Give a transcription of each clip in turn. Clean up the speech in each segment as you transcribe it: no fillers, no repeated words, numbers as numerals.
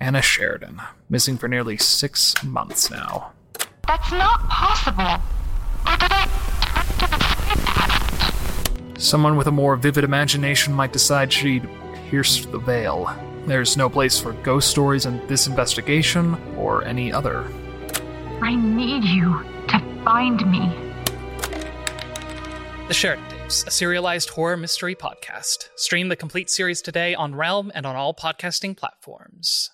Anna Sheridan, missing for nearly 6 months now. That's not possible. Or did I Someone with a more vivid imagination might decide she'd pierced the veil. There's no place for ghost stories in this investigation or any other. I need you to find me. The Sheridan Tapes, a serialized horror mystery podcast. Stream the complete series today on Realm and on all podcasting platforms.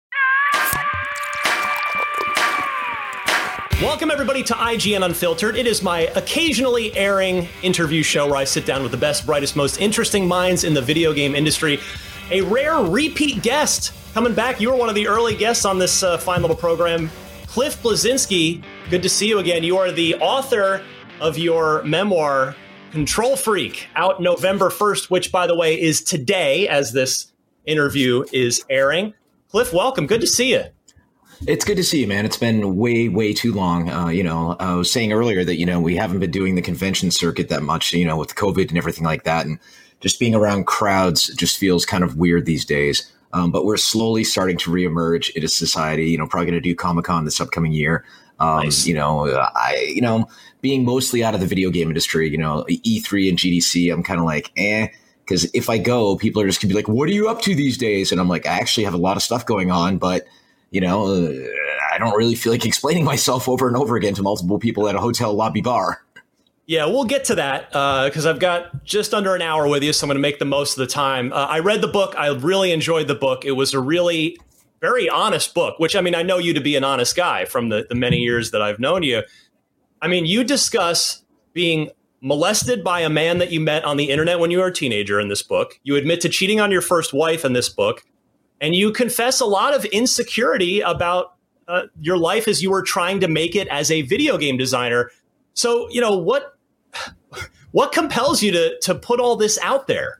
Welcome, everybody, to IGN Unfiltered. It is my occasionally airing interview show where I sit down with the best, brightest, most interesting minds in the video game industry. A rare repeat guest coming back. You were one of the early guests on this fine little program. Cliff Bleszinski, good to see you again. You are the author of your memoir, Control Freak, out November 1st, which, by the way, is today as this interview is airing. Cliff, welcome. Good to see you. It's good to see you, man. It's been way, way too long. I was saying earlier that, we haven't been doing the convention circuit that much, with COVID and everything like that. And just being around crowds just feels kind of weird these days. But we're slowly starting to reemerge into society, probably going to do Comic-Con this upcoming year. Nice. Being mostly out of the video game industry, E3 and GDC, I'm kind of like, because if I go, people are just going to be like, what are you up to these days? And I'm like, I actually have a lot of stuff going on, but I don't really feel like explaining myself over and over again to multiple people at a hotel lobby bar. Yeah, we'll get to that because I've got just under an hour with you, so I'm going to make the most of the time. I read the book. I really enjoyed the book. It was a really very honest book, which, I know you to be an honest guy from the many years that I've known you. You discuss being molested by a man that you met on the internet when you were a teenager in this book. You admit to cheating on your first wife in this book. And you confess a lot of insecurity about your life as you were trying to make it as a video game designer. So, what compels you to put all this out there?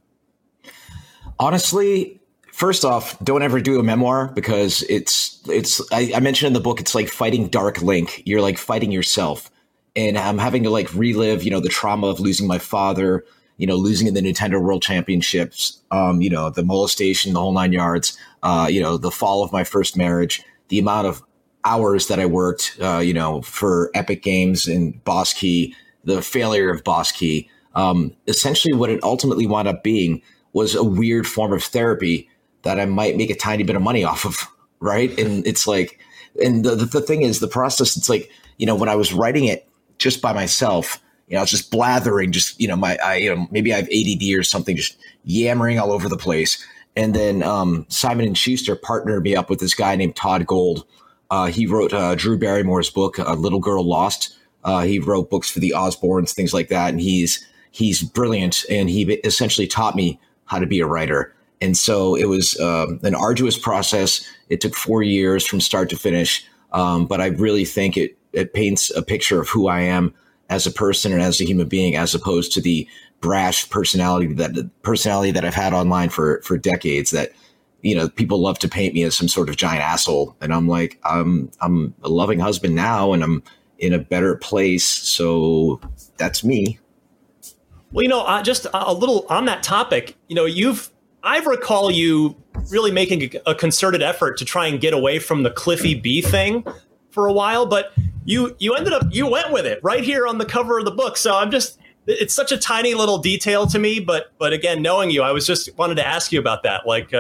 Honestly, first off, don't ever do a memoir because I mentioned in the book, it's like fighting Dark Link. You're like fighting yourself. And I'm having to relive, the trauma of losing my father, losing in the Nintendo World Championships, the molestation, the whole 9 yards, the fall of my first marriage, the amount of hours that I worked, for Epic Games and Boss Key, the failure of Boss Key. Essentially what it ultimately wound up being was a weird form of therapy that I might make a tiny bit of money off of. Right. And it's like, and the thing is the process, it's like, when I was writing it just by myself, I was just blathering, just, maybe I have ADD or something, just yammering all over the place. And then Simon & Schuster partnered me up with this guy named Todd Gold. He wrote Drew Barrymore's book, Little Girl Lost. He wrote books for the Osbournes, things like that. And he's brilliant. And he essentially taught me how to be a writer. And so it was an arduous process. It took 4 years from start to finish. But I really think it paints a picture of who I am as a person and as a human being, as opposed to the brash personality that I've had online for decades that, people love to paint me as some sort of giant asshole. And I'm like, I'm a loving husband now and I'm in a better place. So that's me. Well, just a little on that topic, I recall you really making a concerted effort to try and get away from the Cliffy B thing for a while, but you went with it right here on the cover of the book. So it's such a tiny little detail to me, but again, knowing you, I was just wanted to ask you about that.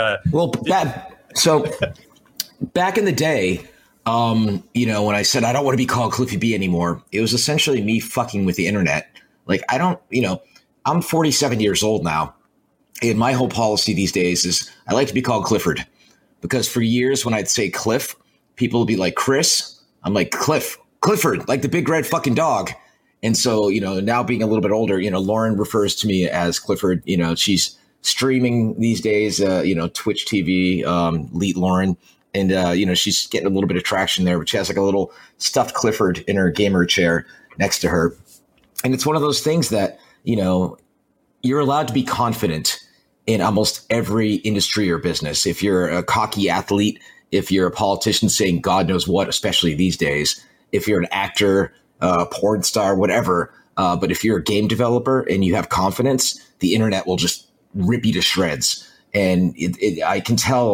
So back in the day, when I said I don't want to be called Cliffy B anymore, it was essentially me fucking with the internet. I'm 47 years old now. And my whole policy these days is I like to be called Clifford, because for years when I'd say Cliff, people would be like, Chris. I'm like, Clifford, like the big red fucking dog. And so, now being a little bit older, Lauren refers to me as Clifford. She's streaming these days, Twitch TV, Leet Lauren. And, she's getting a little bit of traction there, but she has like a little stuffed Clifford in her gamer chair next to her. And it's one of those things that, you're allowed to be confident in almost every industry or business. If you're a cocky athlete, if you're a politician saying God knows what, especially these days, if you're an actor, porn star, whatever. But if you're a game developer and you have confidence, the internet will just rip you to shreds. And I can tell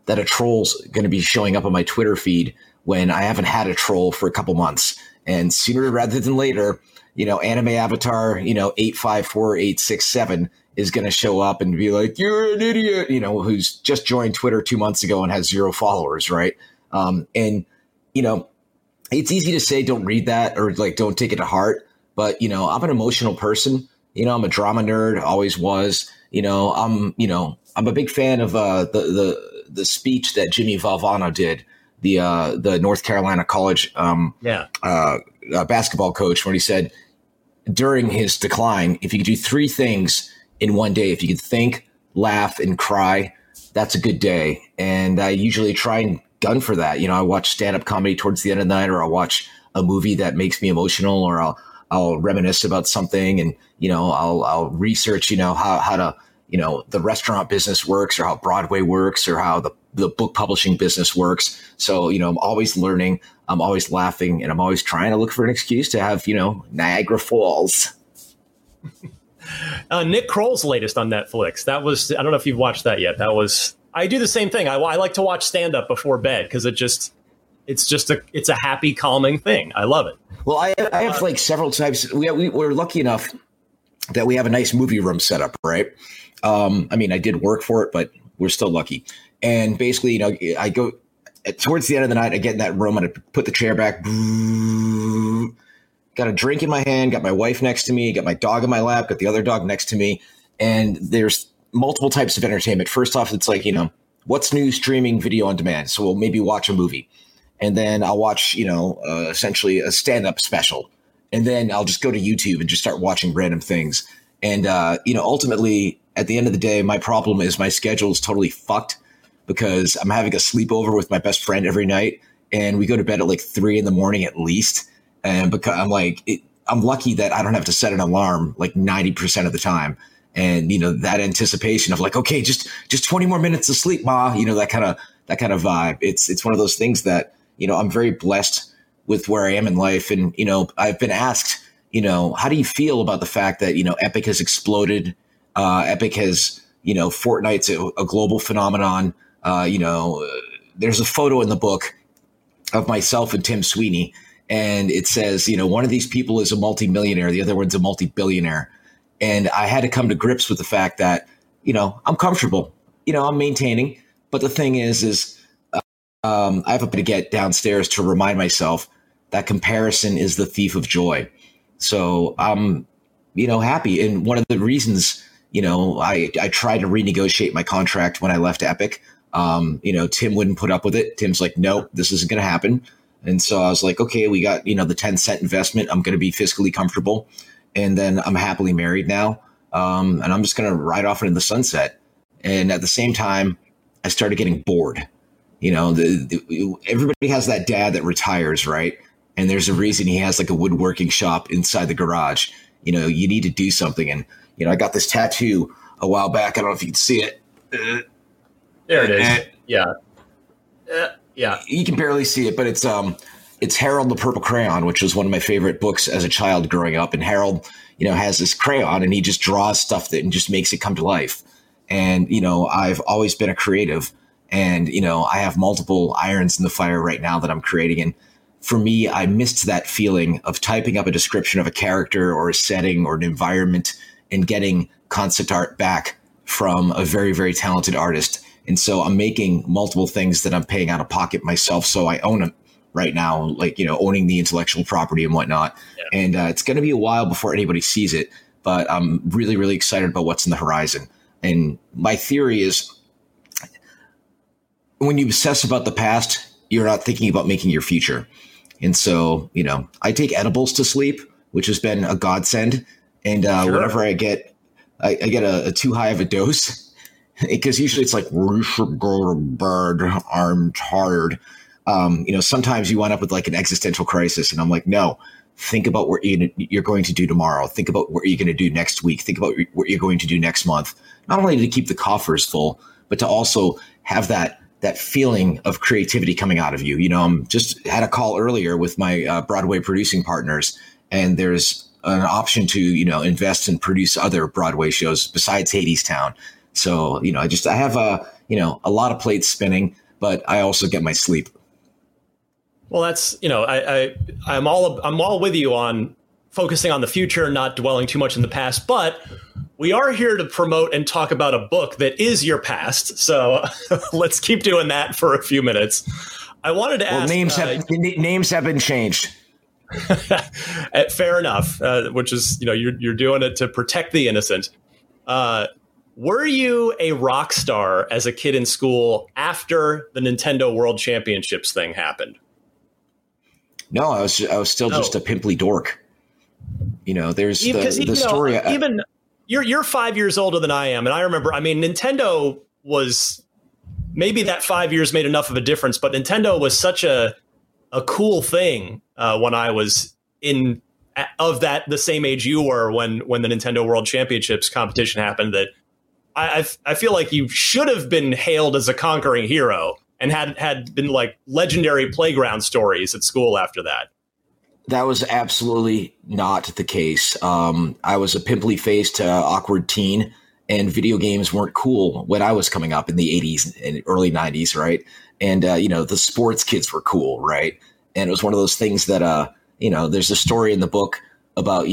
that a troll's going to be showing up on my Twitter feed when I haven't had a troll for a couple months. And sooner rather than later, anime avatar, 854867 is going to show up and be like, you're an idiot, who's just joined Twitter 2 months ago and has 0 followers. Right. And it's easy to say, don't read that or like, don't take it to heart. But, I'm an emotional person. I'm a drama nerd, always was. I'm a big fan of the speech that Jimmy Valvano did, the North Carolina College basketball coach, when he said during his decline, if you could do 3 things in one day, if you could think, laugh, and cry, that's a good day. And I usually try and gun for that. I watch stand-up comedy towards the end of the night, or I'll watch a movie that makes me emotional, or I'll reminisce about something, and I'll research how to the restaurant business works, or how Broadway works, or how the book publishing business works. So I'm always learning, I'm always laughing, and I'm always trying to look for an excuse to have Niagara Falls. Nick Kroll's latest on Netflix. That was, I don't know if you've watched that yet. I do the same thing. I like to watch stand up before bed because it's a happy, calming thing. I love it. Well, I have like several types. We're lucky enough that we have a nice movie room set up, right? I did work for it, but we're still lucky. And basically, I go towards the end of the night, I get in that room and I put the chair back, got a drink in my hand, got my wife next to me, got my dog in my lap, got the other dog next to me. And there's multiple types of entertainment. First off, it's like, what's new streaming video on demand? So we'll maybe watch a movie. And then I'll watch, essentially a stand-up special. And then I'll just go to YouTube and just start watching random things. And, ultimately, at the end of the day, my problem is my schedule is totally fucked because I'm having a sleepover with my best friend every night. And we go to bed at like 3 a.m. at least. And because I'm like, I'm lucky that I don't have to set an alarm like 90% of the time. And, that anticipation of like, okay, just 20 more minutes of sleep, Ma, that kind of vibe. It's one of those things that, I'm very blessed with where I am in life. And, I've been asked, how do you feel about the fact that, Epic has exploded? Epic has, Fortnite's a global phenomenon. There's a photo in the book of myself and Tim Sweeney. And it says, one of these people is a multimillionaire. The other one's a multi-billionaire. And I had to come to grips with the fact that, I'm comfortable, I'm maintaining. But the thing is I have to get downstairs to remind myself that comparison is the thief of joy. So I'm, happy. And one of the reasons, I tried to renegotiate my contract when I left Epic. Tim wouldn't put up with it. Tim's like, no, this isn't going to happen. And so I was like, okay, we got, the 10-cent investment. I'm going to be fiscally comfortable. And then I'm happily married now. And I'm just going to ride off into the sunset. And at the same time, I started getting bored. Everybody has that dad that retires, right? And there's a reason he has like a woodworking shop inside the garage. You need to do something. And, I got this tattoo a while back. I don't know if you can see it. There it is. Yeah. Yeah. You can barely see it, but it's Harold the Purple Crayon, which was one of my favorite books as a child growing up. And Harold, has this crayon and he just draws stuff that and just makes it come to life. And, I've always been a creative and, I have multiple irons in the fire right now that I'm creating. And for me, I missed that feeling of typing up a description of a character or a setting or an environment and getting concept art back from a very, very talented artist. And so I'm making multiple things that I'm paying out of pocket myself. So I own them right now, like, owning the intellectual property and whatnot. Yeah. And it's going to be a while before anybody sees it, but I'm really, really excited about what's in the horizon. And my theory is when you obsess about the past, you're not thinking about making your future. And so, I take edibles to sleep, which has been a godsend. And whenever I get a too high of a dose, because usually it's like, we should go to bed, I'm tired. Sometimes you wind up with like an existential crisis. And I'm like, no, think about what you're going to do tomorrow. Think about what you're going to do next week. Think about what you're going to do next month. Not only to keep the coffers full, but to also have that feeling of creativity coming out of you. I'm just had a call earlier with my Broadway producing partners, and there's an option to, invest and produce other Broadway shows besides Hadestown. So, I have a lot of plates spinning, but I also get my sleep. Well, that's, I'm all with you on focusing on the future, not dwelling too much in the past, but we are here to promote and talk about a book that is your past. So let's keep doing that for a few minutes. I wanted to ask. Names have been changed. Fair enough, which is, you're doing it to protect the innocent. Were you a rock star as a kid in school after the Nintendo World Championships thing happened? No, I was still just a pimply dork. There's the story. Even you're 5 years older than I am, and I remember. I mean, Nintendo was maybe that 5 years made enough of a difference, but Nintendo was such a cool thing when I was the same age you were when the Nintendo World Championships competition happened, that I feel like you should have been hailed as a conquering hero and had been like legendary playground stories at school after that. That was absolutely not the case. I was a pimply faced, awkward teen, and video games weren't cool when I was coming up in the 80s and early 90s, right? And, the sports kids were cool, right? And it was one of those things that, there's a story in the book about,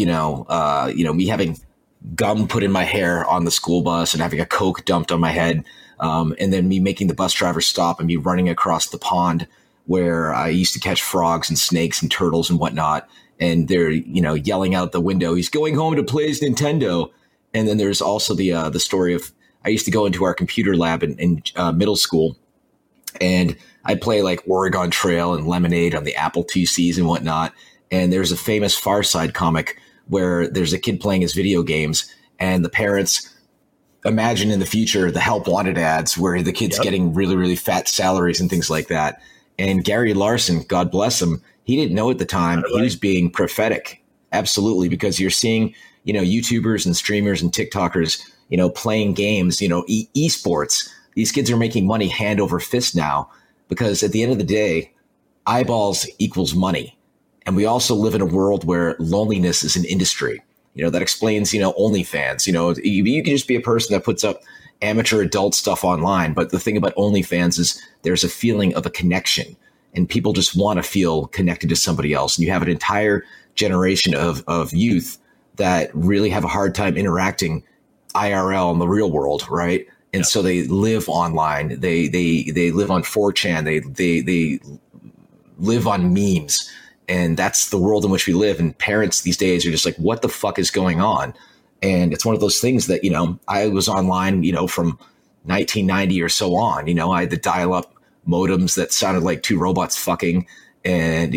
me having gum put in my hair on the school bus and having a Coke dumped on my head, and then me making the bus driver stop and me running across the pond where I used to catch frogs and snakes and turtles and whatnot. And they're, yelling out the window, he's going home to play his Nintendo. And then there's also the story of, I used to go into our computer lab in middle school, and I'd play like Oregon Trail and Lemonade on the Apple IIcs and whatnot. And there's a famous Far Side comic where there's a kid playing his video games, and the parents imagine in the future the Help Wanted ads where the kid's getting really, really fat salaries and things like that. And Gary Larson, God bless him, he didn't know at the time he was being prophetic. Absolutely. Because you're seeing, YouTubers and streamers and TikTokers, playing games, esports. These kids are making money hand over fist now, because at the end of the day, eyeballs equals money. And we also live in a world where loneliness is an industry. That explains, OnlyFans. You can just be a person that puts up amateur adult stuff online. But the thing about OnlyFans is there's a feeling of a connection, and people just want to feel connected to somebody else. And you have an entire generation of youth that really have a hard time interacting IRL in the real world, right? And so they live online. They live on 4chan. They live on memes. And that's the world in which we live. And parents these days are just like, what the fuck is going on? And it's one of those things that, I was online, from 1990 or so on. I had the dial-up modems that sounded like two robots fucking. And,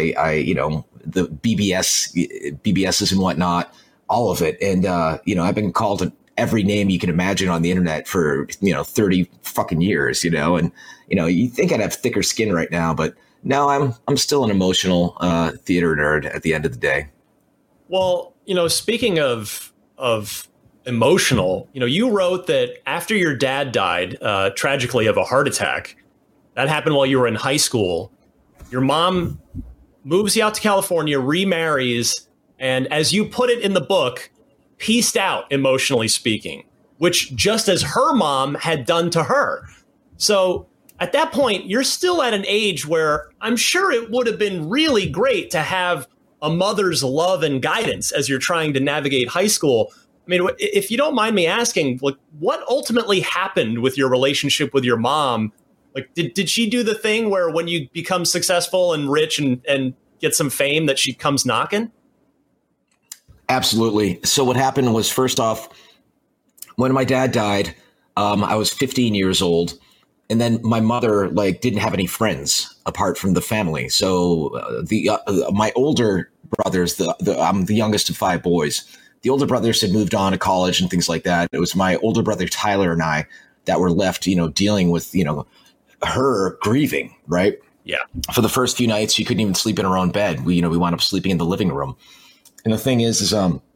the BBSs and whatnot, all of it. And, I've been called every name you can imagine on the internet for, 30 fucking years, and, you think I'd have thicker skin right now, but no, I'm still an emotional theater nerd at the end of the day. Well, speaking of emotional, you wrote that after your dad died, tragically of a heart attack, that happened while you were in high school. Your mom moves you out to California, remarries, and as you put it in the book, pieced out, emotionally speaking, which just as her mom had done to her. So at that point, you're still at an age where I'm sure it would have been really great to have a mother's love and guidance as you're trying to navigate high school. I mean, if you don't mind me asking, like, what ultimately happened with your relationship with your mom? Like, did she do the thing where when you become successful and rich and get some fame that she comes knocking? Absolutely. So what happened was, first off, when my dad died, I was 15 years old. And then my mother didn't have any friends apart from the family. So my older brothers, I'm the youngest of 5 boys. The older brothers had moved on to college and things like that. It was my older brother Tyler and I that were left, dealing with her grieving. Right. Yeah. For the first few nights, she couldn't even sleep in her own bed. We wound up sleeping in the living room. And the thing is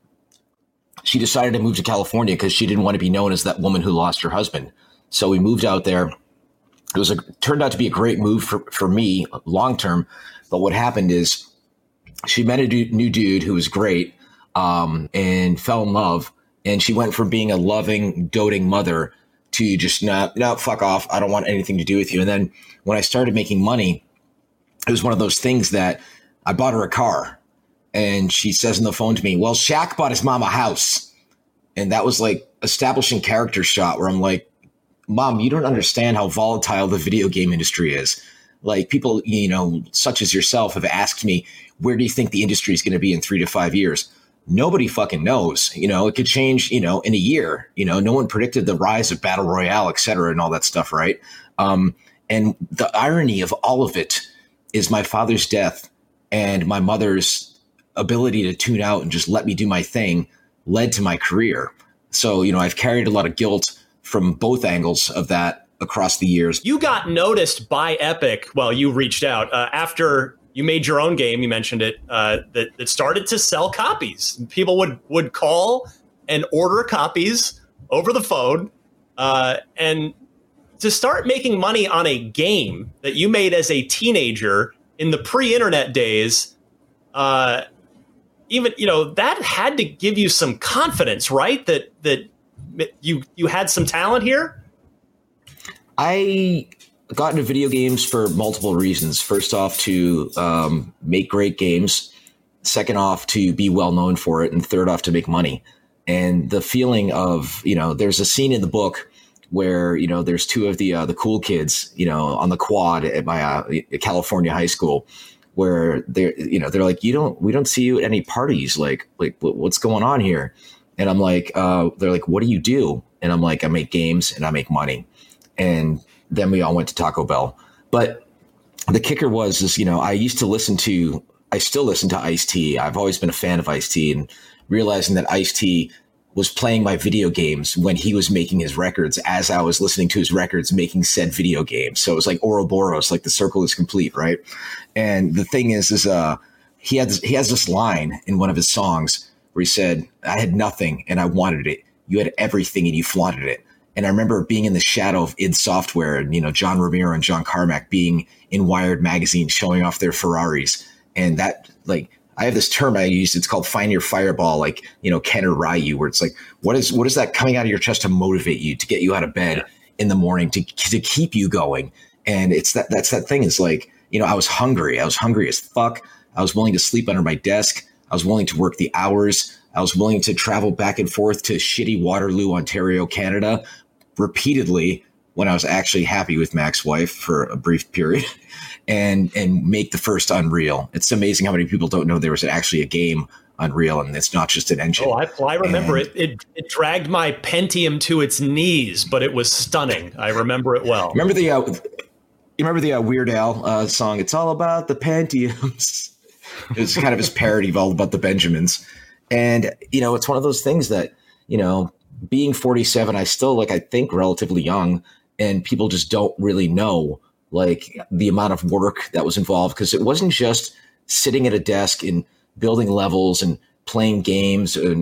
she decided to move to California because she didn't want to be known as that woman who lost her husband. So we moved out there. It turned out to be a great move for me long term. But what happened is she met a new dude who was great and fell in love. And she went from being a loving, doting mother to just no, fuck off. I don't want anything to do with you. And then when I started making money, it was one of those things that I bought her a car, and she says on the phone to me, well, Shaq bought his mom a house. And that was like establishing character shot where I'm like, Mom, you don't understand how volatile the video game industry is. Like, people, such as yourself have asked me, where do you think the industry is going to be in 3 to 5 years? Nobody fucking knows. It could change, in a year. No one predicted the rise of Battle Royale, et cetera, and all that stuff, right? And the irony of all of it is my father's death and my mother's ability to tune out and just let me do my thing led to my career. So, I've carried a lot of guilt from both angles of that across the years. You got noticed by Epic. Well, you reached out after you made your own game. You mentioned it, that started to sell copies. People would call and order copies over the phone, and to start making money on a game that you made as a teenager in the pre-internet days. Even, that had to give you some confidence, right? That you had some talent here. I got into video games for multiple reasons. First off, to make great games. Second off, to be well known for it. And third off, to make money. And the feeling of, there's a scene in the book where, there's two of the cool kids, on the quad at my California high school, where they're like, we don't see you at any parties. Like what's going on here? And I'm like, they're like, what do you do? And I'm like, I make games and I make money. And then we all went to Taco Bell. But the kicker was, I still listen to Ice-T. I've always been a fan of Ice-T, and realizing that Ice-T was playing my video games when he was making his records as I was listening to his records, making said video games. So it was like Ouroboros, like the circle is complete, right? And the thing is he has this line in one of his songs where he said, I had nothing and I wanted it. You had everything and you flaunted it. And I remember being in the shadow of id Software and, John Romero and John Carmack being in Wired magazine showing off their Ferraris. And that, like, I have this term I use. It's called find your fireball, like, Ken or Ryu, where it's like, what is that coming out of your chest to motivate you, to get you out of bed in the morning, to keep you going? And that's that thing. It's like, I was hungry. I was hungry as fuck. I was willing to sleep under my desk. I was willing to work the hours. I was willing to travel back and forth to shitty Waterloo, Ontario, Canada, repeatedly when I was actually happy with Mac's wife for a brief period, and make the first Unreal. It's amazing how many people don't know there was actually a game Unreal, and it's not just an engine. Oh, I remember it. It dragged my Pentium to its knees, but it was stunning. I remember it well. Remember the Weird Al song? It's all about the Pentiums. It was kind of his parody of All About the Benjamins. And, it's one of those things that, being 47, I still I think relatively young, and people just don't really know the amount of work that was involved, because it wasn't just sitting at a desk and building levels and playing games and,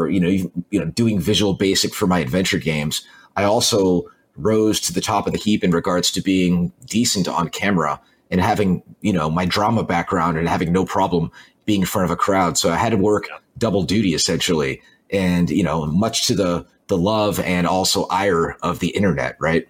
doing Visual Basic for my adventure games. I also rose to the top of the heap in regards to being decent on camera and having, my drama background and having no problem being in front of a crowd. So I had to work double duty essentially. And, much to the love and also ire of the internet, right?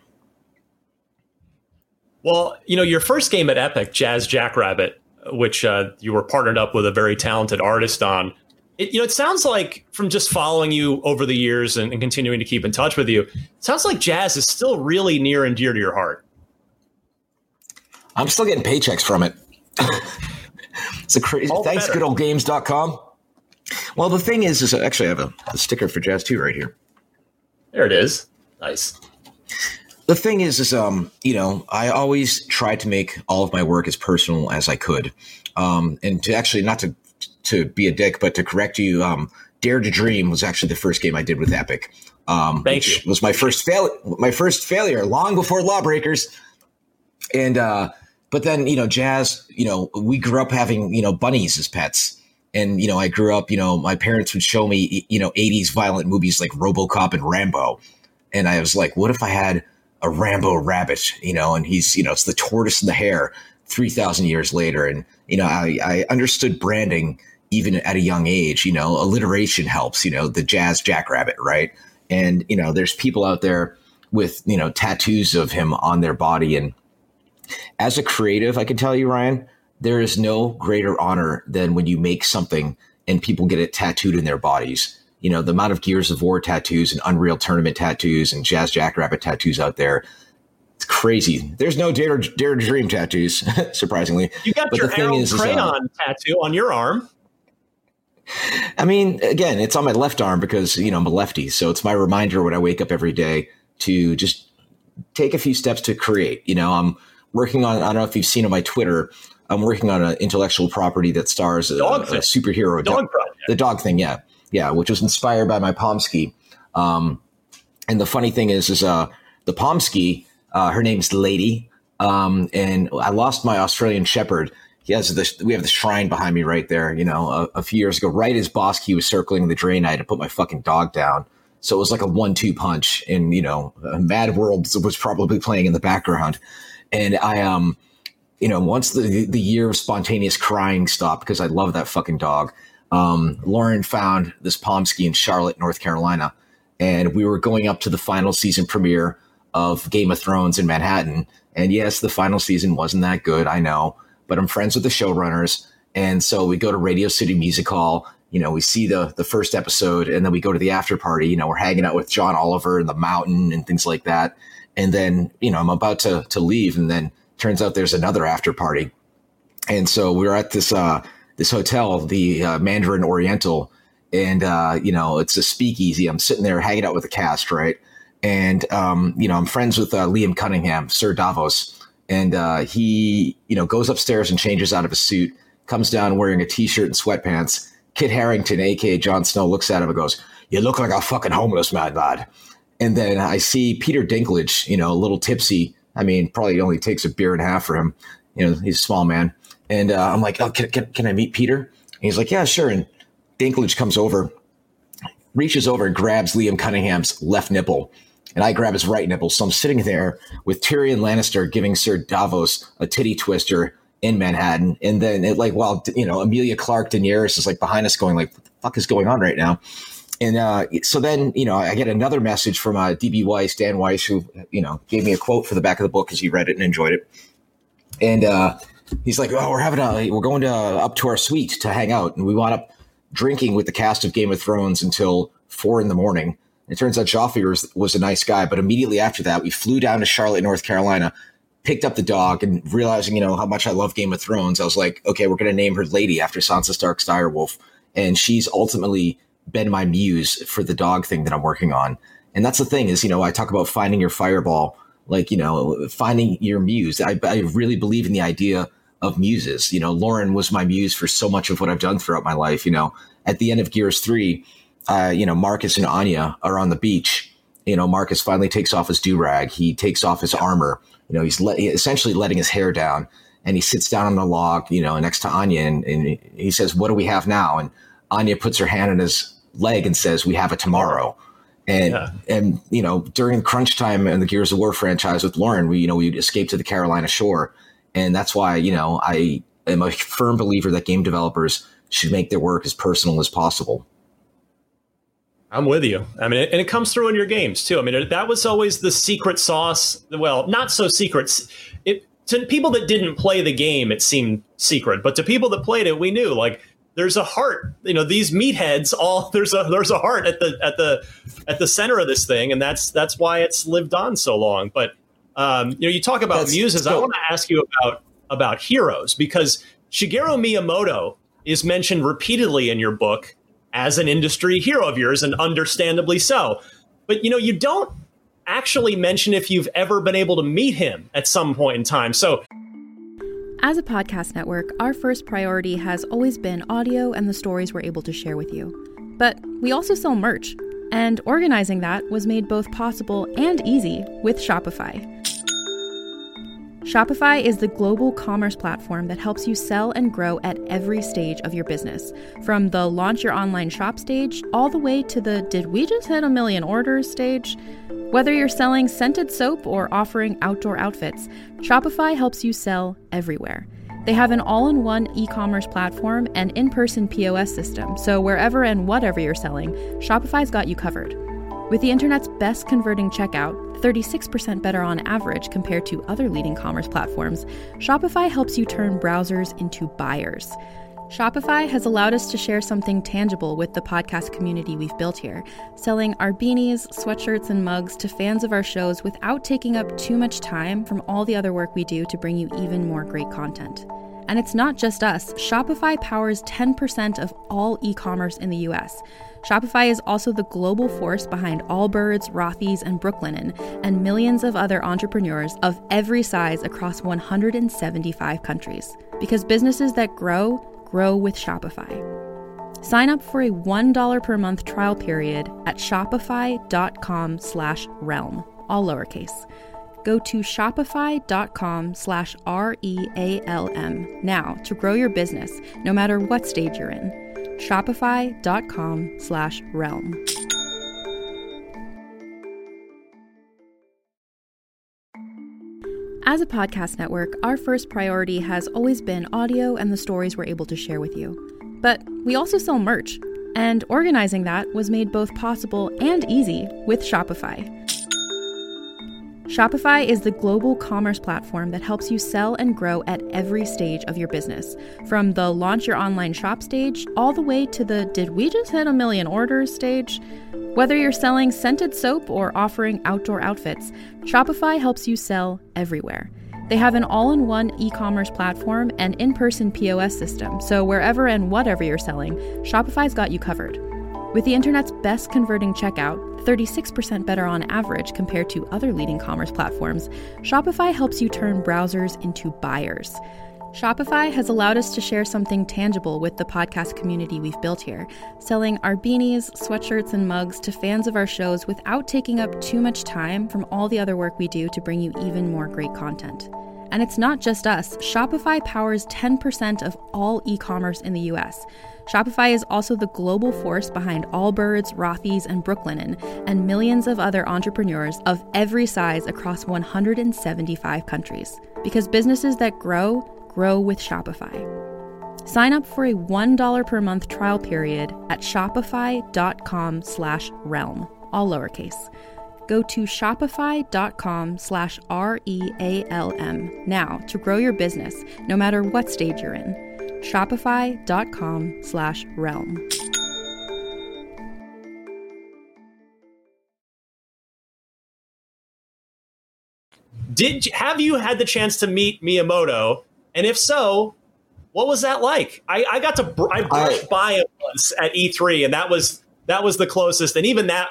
Well, your first game at Epic, Jazz Jackrabbit, which you were partnered up with a very talented artist on, it sounds like, from just following you over the years and continuing to keep in touch with you, it sounds like jazz is still really near and dear to your heart. I'm still getting paychecks from it. It's a crazy. Thanks, goodoldgames.com. Well, the thing is actually I have a sticker for Jazz 2 right here. There it is. Nice. The thing is I always tried to make all of my work as personal as I could. And to actually, not to be a dick, but to correct you, Dare to Dream was actually the first game I did with Epic. Which was my first failure long before Lawbreakers. And, but then, Jazz, we grew up having, bunnies as pets. And, I grew up, my parents would show me, 80s violent movies like RoboCop and Rambo. And I was like, what if I had a Rambo rabbit, and he's, it's the tortoise and the hare 3,000 years later. And, I understood branding even at a young age, alliteration helps, the Jazz Jackrabbit, right? And, there's people out there with, tattoos of him on their body. And as a creative, I can tell you, Ryan, there is no greater honor than when you make something and people get it tattooed in their bodies. The amount of Gears of War tattoos and Unreal Tournament tattoos and Jazz Jackrabbit tattoos out there, it's crazy. There's no Dare to Dream tattoos, surprisingly. You got your Harold Crayon tattoo on your arm. I mean, again, it's on my left arm because, I'm a lefty. So it's my reminder when I wake up every day to just take a few steps to create. I'm working on, I don't know if you've seen on my Twitter, I'm working on an intellectual property that stars a superhero. Dog project. The dog thing, yeah. Yeah, which was inspired by my Pomsky. And the funny thing is the Pomsky, her name's Lady. And I lost my Australian Shepherd. We have the shrine behind me right there. A few years ago, right as Bosky was circling the drain, I had to put my fucking dog down. So it was like a 1-2 punch, and Mad World was probably playing in the background. And I, once the year of spontaneous crying stopped, because I love that fucking dog, Lauren found this Pomsky in Charlotte, North Carolina, and we were going up to the final season premiere of Game of Thrones in Manhattan. And yes, the final season wasn't that good, I know. But I'm friends with the showrunners. And so we go to Radio City Music Hall. We see the first episode, and then we go to the after party. We're hanging out with John Oliver and the Mountain and things like that. And then, I'm about to leave. And then turns out there's another after party. And so we're at this hotel, the Mandarin Oriental. And, it's a speakeasy. I'm sitting there hanging out with the cast, right? And, I'm friends with Liam Cunningham, Sir Davos. And he, goes upstairs and changes out of his suit, comes down wearing a T-shirt and sweatpants. Kit Harington, a.k.a. Jon Snow, looks at him and goes, "You look like a fucking homeless man, lad." And then I see Peter Dinklage, a little tipsy. I mean, probably only takes a beer and a half for him. He's a small man. And I'm like, "Oh, can I meet Peter?" And he's like, "Yeah, sure." And Dinklage comes over, reaches over and grabs Liam Cunningham's left nipple. And I grab his right nipple. So I'm sitting there with Tyrion Lannister giving Sir Davos a titty twister in Manhattan. And then Emilia Clarke Daenerys is like behind us going like, what the fuck is going on right now? And so then, I get another message from D.B. Weiss, Dan Weiss, who, gave me a quote for the back of the book because he read it and enjoyed it. And he's like, "Oh, we're going up to our suite to hang out." And we wound up drinking with the cast of Game of Thrones until 4 a.m. It turns out Joffrey was a nice guy, but immediately after that, we flew down to Charlotte, North Carolina, picked up the dog, and realizing, how much I love Game of Thrones, I was like, okay, we're going to name her Lady after Sansa Stark's direwolf. And she's ultimately been my muse for the dog thing that I'm working on. And that's the thing is, I talk about finding your fireball, like, finding your muse. I really believe in the idea of muses. Lauren was my muse for so much of what I've done throughout my life. At the end of Gears 3, Marcus and Anya are on the beach. Marcus finally takes off his do-rag. He takes off his armor. He's essentially letting his hair down, and he sits down on the log, next to Anya, and he says, "What do we have now?" And Anya puts her hand on his leg and says, "We have a tomorrow." And during crunch time in the Gears of War franchise with Lauren, we'd escape to the Carolina shore. And that's why, I am a firm believer that game developers should make their work as personal as possible. I'm with you. I mean, and it comes through in your games too. I mean, that was always the secret sauce. Well, not so secret. To people that didn't play the game, it seemed secret, but to people that played it, we knew like there's a heart. These meatheads. There's a heart at the center of this thing, and that's why it's lived on so long. But you talk about muses. I want to ask you about heroes, because Shigeru Miyamoto is mentioned repeatedly in your book as an industry hero of yours, and understandably so. But, you don't actually mention if you've ever been able to meet him at some point in time. So as a podcast network, our first priority has always been audio and the stories we're able to share with you. But we also sell merch, and organizing that was made both possible and easy with Shopify. Shopify is the global commerce platform that helps you sell and grow at every stage of your business, from the launch your online shop stage all the way to the did we just hit 1 million orders stage. Whether you're selling scented soap or offering outdoor outfits, Shopify helps you sell everywhere. They have an all-in-one e-commerce platform and in-person POS system, so wherever and whatever you're selling, Shopify's got you covered. With the internet's best converting checkout, 36% better on average compared to other leading commerce platforms, Shopify helps you turn browsers into buyers. Shopify has allowed us to share something tangible with the podcast community we've built here, selling our beanies, sweatshirts, and mugs to fans of our shows without taking up too much time from all the other work we do to bring you even more great content. And it's not just us. Shopify powers 10% of all e-commerce in the US. Shopify is also the global force behind Allbirds, Rothy's, and Brooklinen, and millions of other entrepreneurs of every size across 175 countries. Because businesses that grow with Shopify. Sign up for a $1 per month trial period at shopify.com/realm, all lowercase. Go to shopify.com/REALM now to grow your business, no matter what stage you're in. Shopify.com/realm. As a podcast network, our first priority has always been audio and the stories we're able to share with you. But we also sell merch, and organizing that was made both possible and easy with Shopify. Shopify is the global commerce platform that helps you sell and grow at every stage of your business, from the launch your online shop stage all the way to the did we just hit 1 million orders stage. Whether you're selling scented soap or offering outdoor outfits, Shopify helps you sell everywhere. They have an all-in-one e-commerce platform and in-person POS system, so wherever and whatever you're selling, Shopify's got you covered. With the internet's best converting checkout, 36% better on average compared to other leading commerce platforms, Shopify helps you turn browsers into buyers. Shopify has allowed us to share something tangible with the podcast community we've built here, selling our beanies, sweatshirts, and mugs to fans of our shows without taking up too much time from all the other work we do to bring you even more great content. And it's not just us. Shopify powers 10% of all e-commerce in the US. Shopify is also the global force behind Allbirds, Rothy's, and Brooklinen, and millions of other entrepreneurs of every size across 175 countries. Because businesses that grow with Shopify. Sign up for a $1 per month trial period at shopify.com/realm, all lowercase. Go to shopify.com/REALM now to grow your business, no matter what stage you're in. Shopify.com/realm. Have you had the chance to meet Miyamoto? And if so, what was that like? I brushed by it once at E3, and that was the closest. And even that,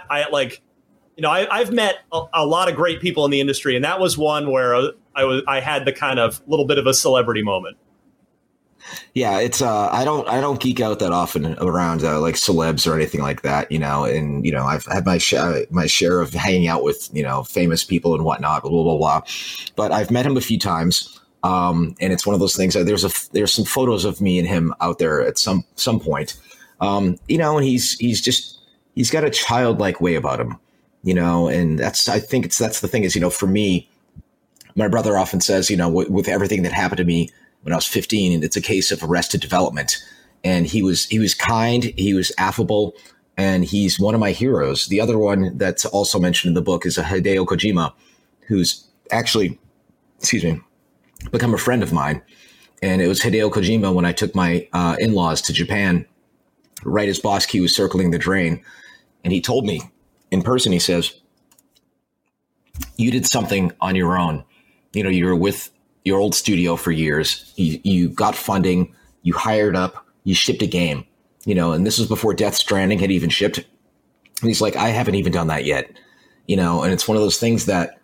I've met a lot of great people in the industry, and that was one where I had the kind of little bit of a celebrity moment. Yeah, it's I don't geek out that often around like celebs or anything like that, and I've had my share of hanging out with famous people and whatnot, blah blah blah. But I've met him a few times. And it's one of those things. There's some photos of me and him out there at some point, and he's got a childlike way about him, and that's the thing is, for me, my brother often says, with everything that happened to me when I was 15, and it's a case of arrested development. And he was kind, he was affable, and he's one of my heroes. The other one that's also mentioned in the book is a Hideo Kojima, who's actually, become a friend of mine. And it was Hideo Kojima when I took my in-laws to Japan, right as Boss Key was circling the drain. And he told me in person, he says, you did something on your own. You were with your old studio for years. You got funding, you hired up, you shipped a game, and this was before Death Stranding had even shipped. And he's like, I haven't even done that yet, and it's one of those things that,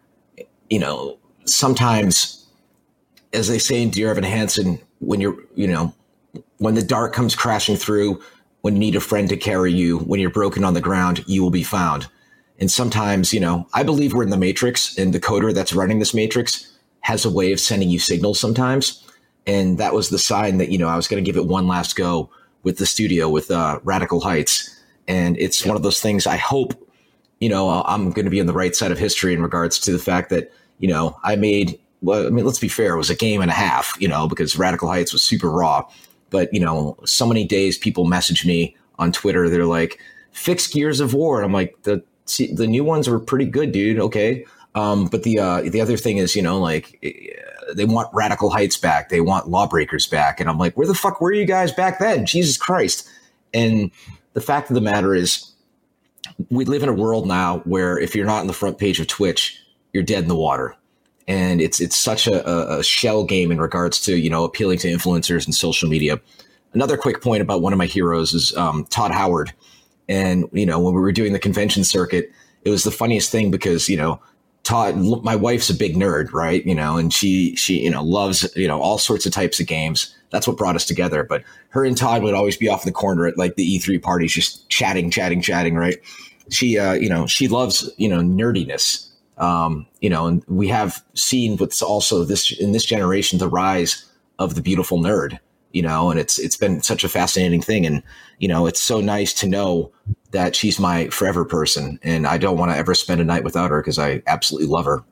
sometimes, as they say in Dear Evan Hansen, when when the dark comes crashing through, when you need a friend to carry you, when you're broken on the ground, you will be found. And sometimes, I believe we're in the Matrix, and the coder that's running this Matrix has a way of sending you signals sometimes. And that was the sign that, I was going to give it one last go with the studio, with Radical Heights. And it's one of those things I hope, I'm going to be on the right side of history in regards to the fact that, I made, let's be fair, it was a game and a half, because Radical Heights was super raw. But, so many days people message me on Twitter. They're like, fix Gears of War. And I'm like, the see, the new ones were pretty good, dude. Okay. But the other thing is, like they want Radical Heights back. They want Lawbreakers back. And I'm like, where the fuck were you guys back then? Jesus Christ. And the fact of the matter is, we live in a world now where if you're not on the front page of Twitch, you're dead in the water. And it's such a shell game in regards to, appealing to influencers and social media. Another quick point about one of my heroes is Todd Howard. And, when we were doing the convention circuit, it was the funniest thing because, Todd, my wife's a big nerd, right? And she loves, all sorts of types of games. That's what brought us together. But her and Todd would always be off in the corner at like the E3 parties, just chatting, right? She loves, nerdiness. And we have seen what's also in this generation, the rise of the beautiful nerd, and it's been such a fascinating thing. And, it's so nice to know that she's my forever person. And I don't want to ever spend a night without her because I absolutely love her.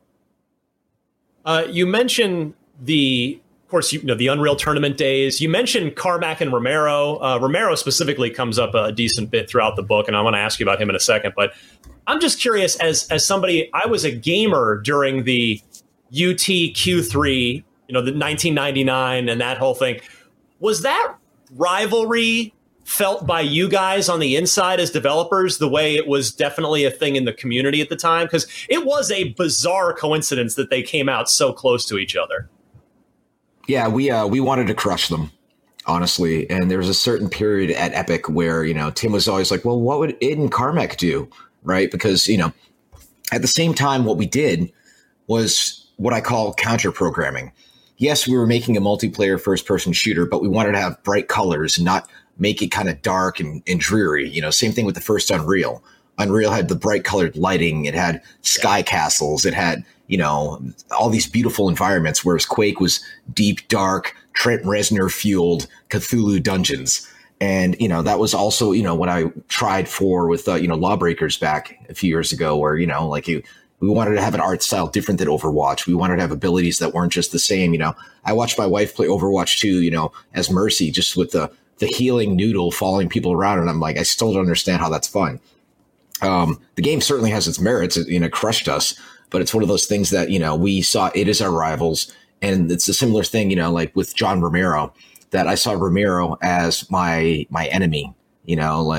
You mentioned the Unreal Tournament days. You mentioned Carmack and Romero. Romero specifically comes up a decent bit throughout the book, and I want to ask you about him in a second. But I'm just curious, as somebody, I was a gamer during the UT Q3, the 1999 and that whole thing. Was that rivalry felt by you guys on the inside as developers the way it was definitely a thing in the community at the time? Because it was a bizarre coincidence that they came out so close to each other. Yeah, we wanted to crush them, honestly. And there was a certain period at Epic where, Tim was always like, well, what would id and Carmack do? Right? Because, at the same time, what we did was what I call counter programming. Yes, we were making a multiplayer first person shooter, but we wanted to have bright colors and not make it kind of dark and dreary. Same thing with the first Unreal. Unreal had the bright colored lighting. It had sky castles. It had, all these beautiful environments, whereas Quake was deep, dark, Trent Reznor fueled Cthulhu dungeons. And, that was also, what I tried for with, Lawbreakers back a few years ago where, we wanted to have an art style different than Overwatch. We wanted to have abilities that weren't just the same. I watched my wife play Overwatch 2, as Mercy, just with the healing noodle following people around. And I'm like, I still don't understand how that's fun. The game certainly has its merits. It crushed us, but it's one of those things that, we saw it as our rivals. And it's a similar thing, like with John Romero, that I saw Romero as my enemy, he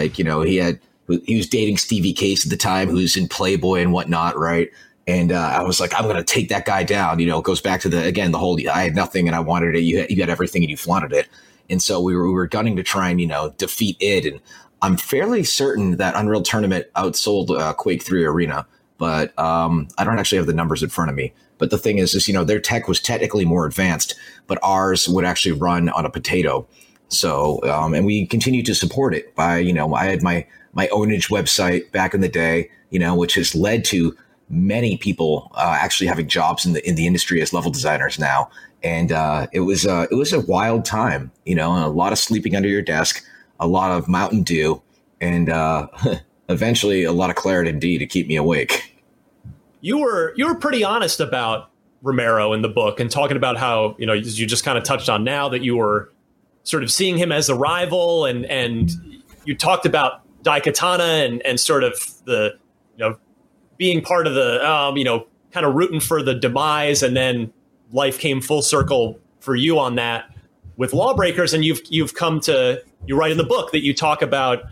was dating Stevie Case at the time, who's in Playboy and whatnot. Right. And I was like, I'm going to take that guy down. It goes back to the whole, I had nothing and I wanted it. You had everything and you flaunted it. And so we were gunning to try and, defeat it. And I'm fairly certain that Unreal Tournament outsold Quake 3 Arena, but I don't actually have the numbers in front of me. But the thing is, their tech was technically more advanced, but ours would actually run on a potato. So, and we continue to support it by, I had my Ownage website back in the day, which has led to many people actually having jobs in the industry as level designers now. And it was a wild time, a lot of sleeping under your desk, a lot of Mountain Dew, and eventually a lot of Claritin D to keep me awake. You were pretty honest about Romero in the book and talking about how, as you just kind of touched on now, that you were sort of seeing him as a rival, and you talked about Daikatana and sort of the, being part of the, kind of rooting for the demise, and then life came full circle for you on that with Lawbreakers. And you've come to, you write in the book that you talk about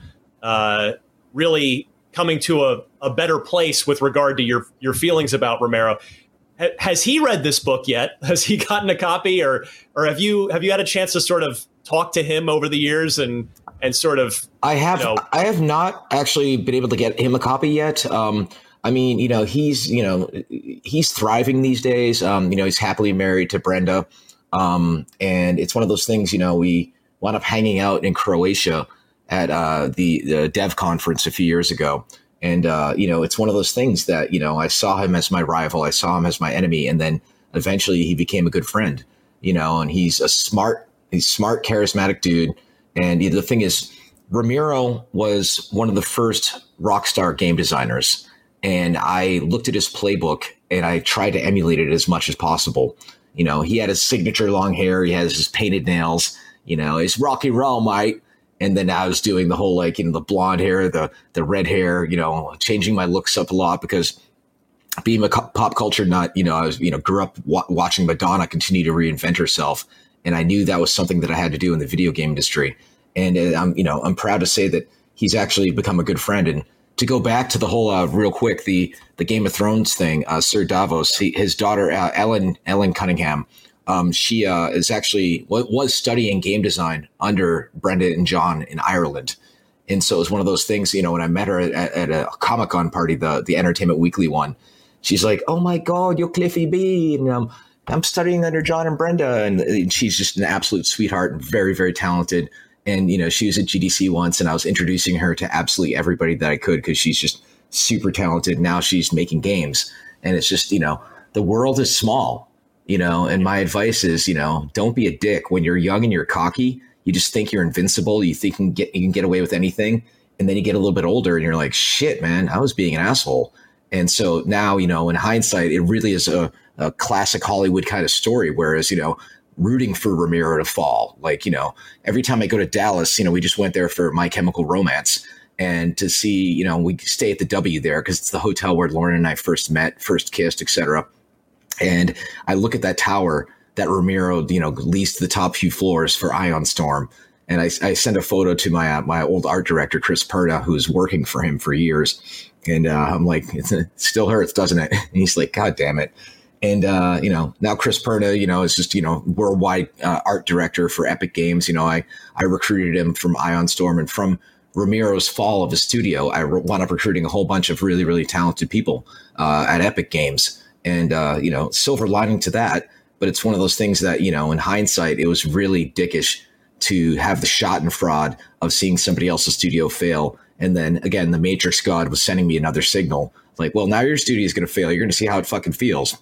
really coming to a better place with regard to your feelings about Romero. Has he read this book yet? Has he gotten a copy, or have you had a chance to sort of talk to him over the years and sort of? I have not actually been able to get him a copy yet. He's thriving these days. He's happily married to Brenda. And it's one of those things, we wound up hanging out in Croatia at the Dev conference a few years ago. And, it's one of those things that, I saw him as my rival. I saw him as my enemy. And then eventually he became a good friend, and he's smart, charismatic dude. And the thing is, Ramiro was one of the first Rockstar game designers. And I looked at his playbook and I tried to emulate it as much as possible. He had his signature long hair. He has his painted nails, his rocky roll, mate. And then I was doing the whole, like, the blonde hair, the red hair, changing my looks up a lot because being a pop culture nut, I was, grew up watching Madonna continue to reinvent herself. And I knew that was something that I had to do in the video game industry. And I'm proud to say that he's actually become a good friend. And to go back to the whole, real quick, the Game of Thrones thing, Sir Davos, his daughter, Ellen Cunningham, she is actually was studying game design under Brenda and John in Ireland. And so it was one of those things, when I met her at a Comic-Con party, the Entertainment Weekly one, she's like, "Oh my God, you're Cliffy B. And I'm studying under John and Brenda." And she's just an absolute sweetheart and very, very talented. And, she was at GDC once, and I was introducing her to absolutely everybody that I could because she's just super talented. Now she's making games. And it's just, the world is small, and my advice is, don't be a dick. When you're young and you're cocky, you just think you're invincible. You think you can get away with anything. And then you get a little bit older and you're like, shit, man, I was being an asshole. And so now, in hindsight, it really is a classic Hollywood kind of story. Whereas, rooting for Ramiro to fall. Like, every time I go to Dallas, we just went there for My Chemical Romance, and to see, we stay at the W there because it's the hotel where Lauren and I first met, first kissed, etc. And I look at that tower that Ramiro, leased the top few floors for Ion Storm. And I sent a photo to my old art director, Chris Perda, who's working for him for years. And I'm like, it still hurts, doesn't it? And he's like, God damn it. And, now Chris Perda, is just, worldwide art director for Epic Games. I recruited him from Ion Storm, and from Ramiro's fall of his studio, I wound up recruiting a whole bunch of really, really talented people at Epic Games. And, silver lining to that. But it's one of those things that, in hindsight, it was really dickish to have the shot and fraud of seeing somebody else's studio fail. And then, again, the Matrix God was sending me another signal. Like, well, now your studio is going to fail. You're going to see how it fucking feels.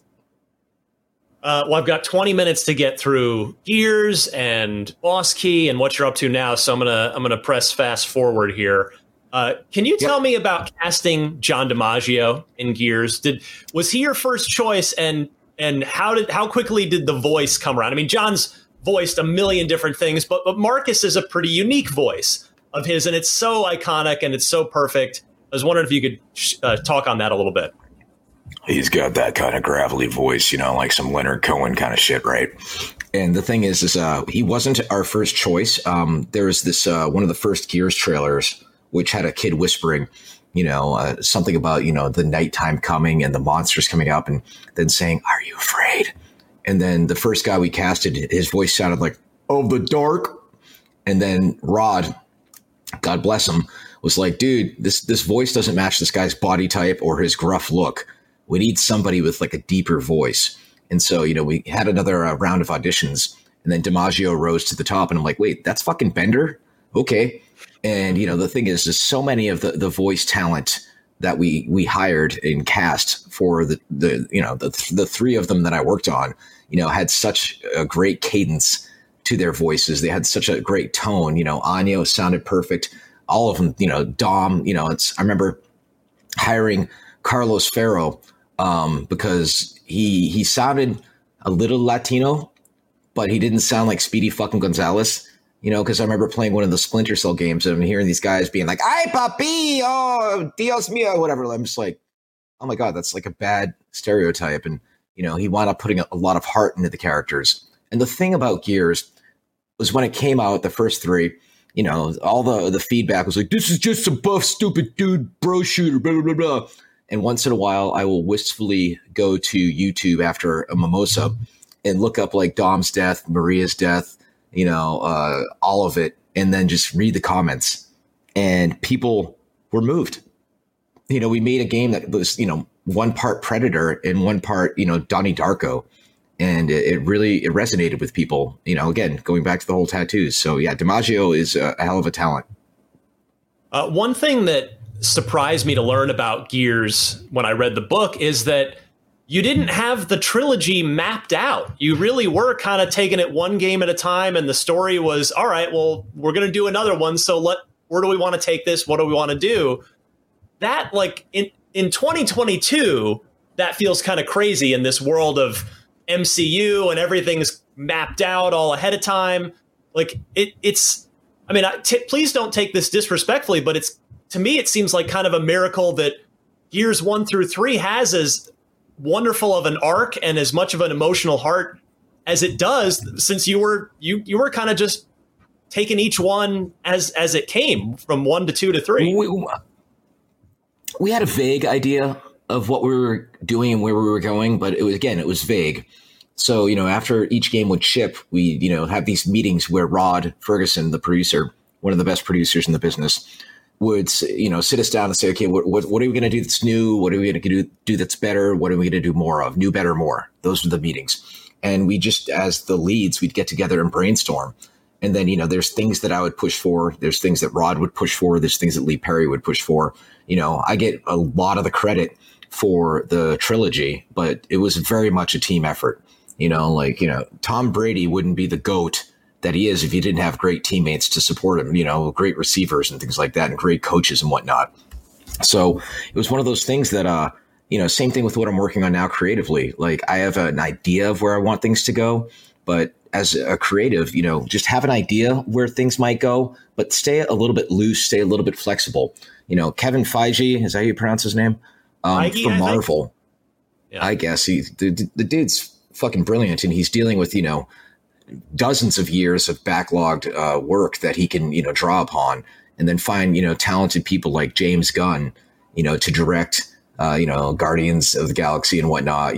Well, I've got 20 minutes to get through Gears and Boss Key and what you're up to now, so I'm gonna press fast forward here. Can you tell me about casting John DiMaggio in Gears? Was he your first choice, and how quickly did the voice come around? I mean, John's voiced a million different things, but Marcus is a pretty unique voice of his, and it's so iconic and it's so perfect. I was wondering if you could talk on that a little bit. He's got that kind of gravelly voice, like some Leonard Cohen kind of shit, right? And the thing is he wasn't our first choice. There was this one of the first Gears trailers, which had a kid whispering, something about, the nighttime coming and the monsters coming up, and then saying, "Are you afraid?" And then the first guy we casted, his voice sounded like, "Of the dark." And then Rod, God bless him, was like, "Dude, this voice doesn't match this guy's body type or his gruff look. We need somebody with like a deeper voice." And so, we had another round of auditions, and then DiMaggio rose to the top, and I'm like, wait, that's fucking Bender? Okay. And, the thing is, there's so many of the voice talent that we hired and cast for the three of them that I worked on, had such a great cadence to their voices. They had such a great tone. Anyo sounded perfect. All of them, Dom, I remember hiring Carlos Ferro, because he sounded a little Latino, but he didn't sound like Speedy fucking Gonzalez, because I remember playing one of the Splinter Cell games and I'm hearing these guys being like, "Ay, papi, oh, Dios mío," whatever. I'm just like, oh my God, that's like a bad stereotype. And, he wound up putting a lot of heart into the characters. And the thing about Gears was when it came out, the first three, all the feedback was like, "This is just a buff, stupid dude, bro shooter, blah, blah, blah, blah." And once in a while, I will wistfully go to YouTube after a mimosa and look up like Dom's death, Maria's death, all of it, and then just read the comments. And people were moved. We made a game that was, one part Predator and one part, Donnie Darko. And it really resonated with people, again, going back to the whole tattoos. So, yeah, DiMaggio is a hell of a talent. One thing that surprised me to learn about Gears when I read the book is that you didn't have the trilogy mapped out. You really were kind of taking it one game at a time, and the story was, all right, well, we're going to do another one, so where do we want to take this? What do we want to do? That, like, in 2022, that feels kind of crazy in this world of MCU and everything's mapped out all ahead of time. Like, it's I mean, please don't take this disrespectfully, but to me, it seems like kind of a miracle that Gears 1 through 3 has as wonderful of an arc and as much of an emotional heart as it does, since you were kind of just taking each one as it came from 1 to 2 to 3. We had a vague idea of what we were doing and where we were going, but it was vague. So, after each game would ship, we, have these meetings where Rod Ferguson, the producer, one of the best producers in the business, would, sit us down and say, okay, what are we going to do that's new? What are we going to do that's better? What are we going to do more of? New, better, more. Those were the meetings. And we just, as the leads, we'd get together and brainstorm. And then, there's things that I would push for. There's things that Rod would push for. There's things that Lee Perry would push for. I get a lot of the credit for the trilogy, but it was very much a team effort. Tom Brady wouldn't be the GOAT that he is if he didn't have great teammates to support him, great receivers and things like that and great coaches and whatnot. So it was one of those things that, same thing with what I'm working on now creatively. Like I have an idea of where I want things to go, but as a creative, just have an idea where things might go, but stay a little bit loose, stay a little bit flexible. Kevin Feige, is that how you pronounce his name? From Marvel. Yeah. I guess the dude's fucking brilliant, and he's dealing with, dozens of years of backlogged work that he can, draw upon, and then find, talented people like James Gunn, to direct, Guardians of the Galaxy and whatnot,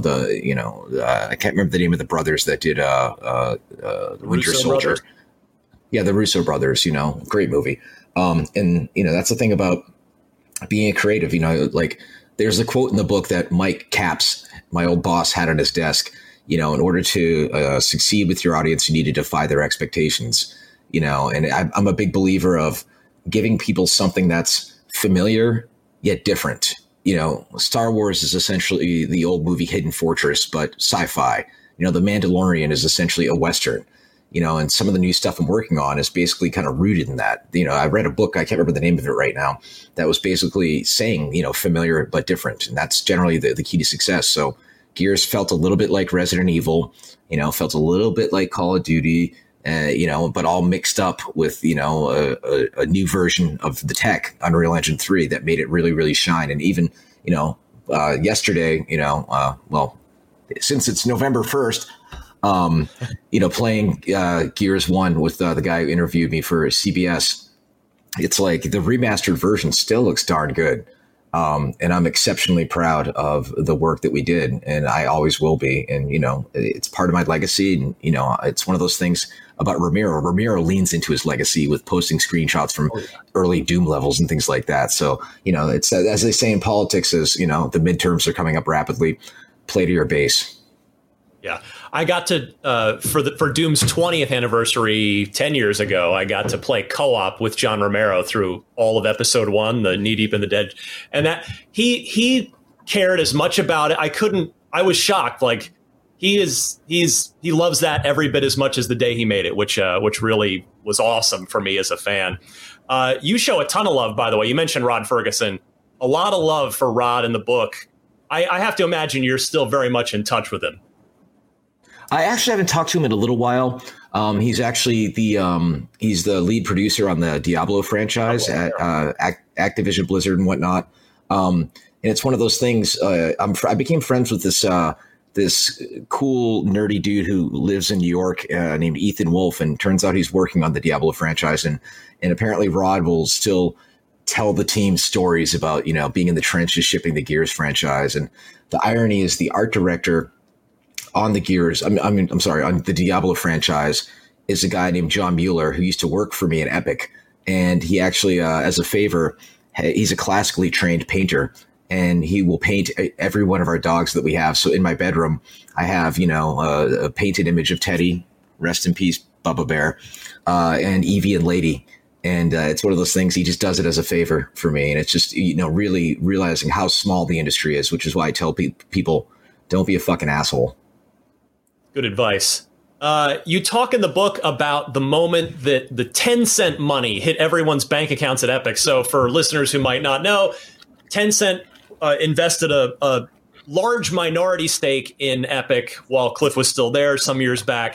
I can't remember the name of the brothers that did Winter Soldier. Brothers. Yeah, the Russo brothers, great movie. And, that's the thing about being a creative, like there's a quote in the book that Mike Capps, my old boss, had on his desk. In order to succeed with your audience, you need to defy their expectations, and I'm a big believer of giving people something that's familiar yet different. Star Wars is essentially the old movie Hidden Fortress, but sci-fi. The Mandalorian is essentially a Western, and some of the new stuff I'm working on is basically kind of rooted in that. I read a book, I can't remember the name of it right now, that was basically saying, familiar but different. And that's generally the key to success. So Gears felt a little bit like Resident Evil, felt a little bit like Call of Duty, but all mixed up with, a new version of the tech, Unreal Engine 3, that made it really, really shine. And even, yesterday, since it's November 1st, playing Gears 1 with the guy who interviewed me for CBS, it's like the remastered version still looks darn good. And I'm exceptionally proud of the work that we did, and I always will be. And, it's part of my legacy. And, it's one of those things about Ramiro. Ramiro leans into his legacy with posting screenshots from early Doom levels and things like that. So, it's as they say in politics is, the midterms are coming up rapidly. Play to your base. Yeah, I got to for Doom's 20th anniversary 10 years ago, I got to play co-op with John Romero through all of episode 1, the Knee Deep in the Dead, and that he cared as much about it. I was shocked. Like he loves that every bit as much as the day he made it, which really was awesome for me as a fan. You show a ton of love, by the way. You mentioned Rod Ferguson, a lot of love for Rod in the book. I have to imagine you're still very much in touch with him. I actually haven't talked to him in a little while. He's actually he's the lead producer on the Diablo franchise at Activision Blizzard and whatnot. And it's one of those things. I became friends with this cool nerdy dude who lives in New York named Ethan Wolf, and turns out he's working on the Diablo franchise. And apparently Rod will still tell the team stories about being in the trenches shipping the Gears franchise. And the irony is the art director on the Gears, on the Diablo franchise, is a guy named John Mueller who used to work for me at Epic. And he actually, as a favor, he's a classically trained painter, and he will paint every one of our dogs that we have. So in my bedroom, I have, a painted image of Teddy, rest in peace, Bubba Bear, and Evie and Lady. And it's one of those things, he just does it as a favor for me. And it's just, really realizing how small the industry is, which is why I tell people, don't be a fucking asshole. Good advice. You talk in the book about the moment that the 10-cent money hit everyone's bank accounts at Epic. So for listeners who might not know, Tencent invested a large minority stake in Epic while Cliff was still there some years back.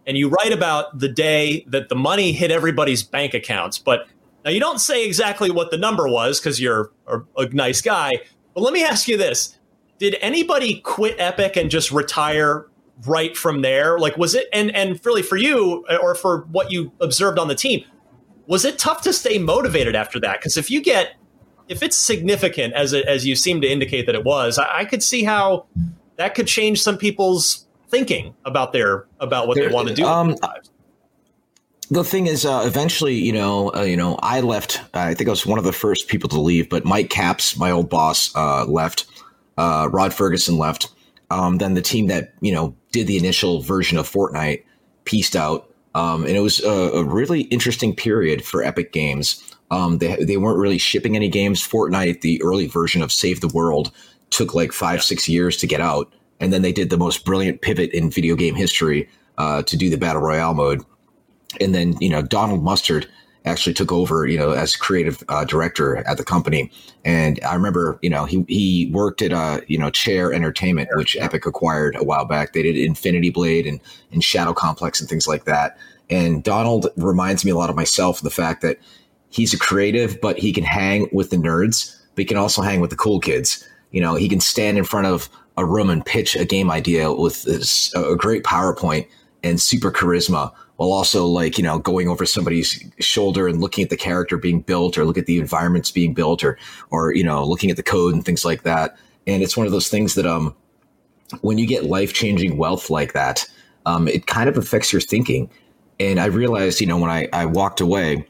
and you write about the day that the money hit everybody's bank accounts. But now you don't say exactly what the number was because you're a nice guy. But let me ask you this. Did anybody quit Epic and just retire right from there? Like, was it, and really for you, or for what you observed on the team, was it tough to stay motivated after that? Because if it's significant, as you seem to indicate that it was, I could see how that could change some people's thinking about what they want to do with their lives. The thing is, eventually, I left. I think I was one of the first people to leave, but Mike Capps, my old boss, left. Rod Ferguson left. Then the team that, did the initial version of Fortnite pieced out. And it was a really interesting period for Epic Games. They weren't really shipping any games. Fortnite, the early version of Save the World, took like 5-6 years to get out. And then they did the most brilliant pivot in video game history to do the Battle Royale mode. And then, Donald Mustard actually took over, as creative director at the company. And I remember, he worked at, Chair Entertainment, which Epic acquired a while back. They did Infinity Blade and Shadow Complex and things like that. And Donald reminds me a lot of myself, the fact that he's a creative, but he can hang with the nerds, but he can also hang with the cool kids. He can stand in front of a room and pitch a game idea with a great PowerPoint and super charisma, while also going over somebody's shoulder and looking at the character being built, or look at the environments being built, or looking at the code and things like that. And it's one of those things that when you get life-changing wealth like that, it kind of affects your thinking. And I realized, when I walked away,